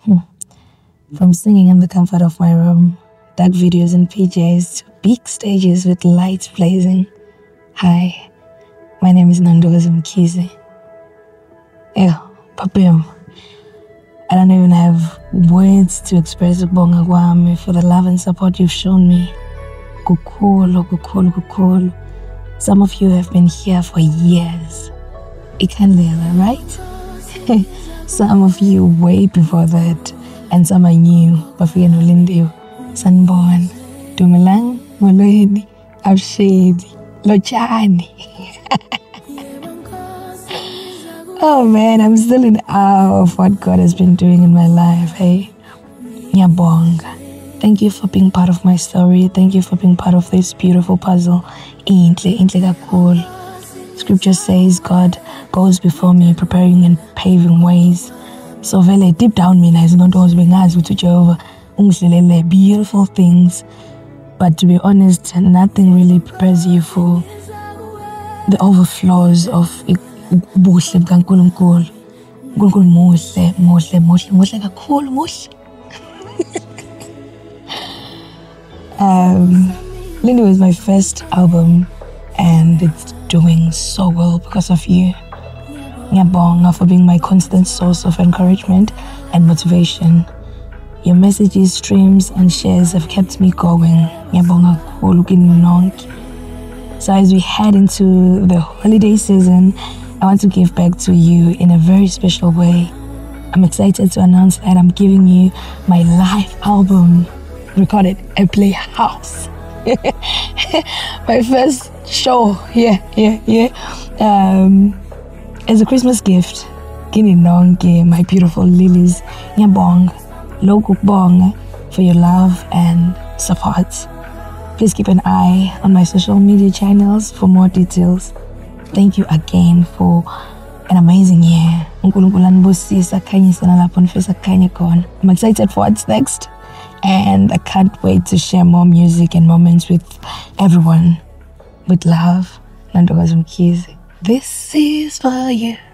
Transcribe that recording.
From singing in the comfort of my room, dark videos in PJs, to big stages with lights blazing. Hi, my name is Nondokazi Mkhize. Papim, I don't even have words to express ukubonga kwami for the love and support you've shown me. Kukhulu. Some of you have been here for years. Ikandlela, right? Some of you way before that, and some are new. Bafika nolindiwe, sanibona, Dumelang, Molweni, Abshedi, Lochani. Oh man, I'm still in awe of what God has been doing in my life, hey? Ngiyabonga. Thank you for being part of my story. Thank you for being part of this beautiful puzzle. Inhle kakhulu. Scripture says God goes before me, preparing and paving ways. So vele deep down mina izinonto bengazi ukuthi Jehovah ungihlelele beautiful things. But to be honest, nothing really prepares you for the overflows of ubuhle bukaNkulunkulu. uNkulunkulu muhle kakhulu, muhle. Lindy was my first album, and it's doing so well because of you. Ngiyabonga for being my constant source of encouragement and motivation. Your messages, streams, and shares have kept me going. Ngiyabonga kakhulu kini nonke. So as we head into the holiday season, I want to give back to you in a very special way. I'm excited to announce that I'm giving you my live album, recorded at Playhouse. My first show, yeah. As a Christmas gift, kini nonke, my beautiful lilies, ngiyabonga, lokubonga for your love and support. Please keep an eye on my social media channels for more details. Thank you again for an amazing year. uNkulunkulu anibusise akhanyise nalapho nifisa kukhanye khona. I'm excited for what's next, and I can't wait to share more music and moments with everyone. With love, Nondokazi Mkhize. This is for you.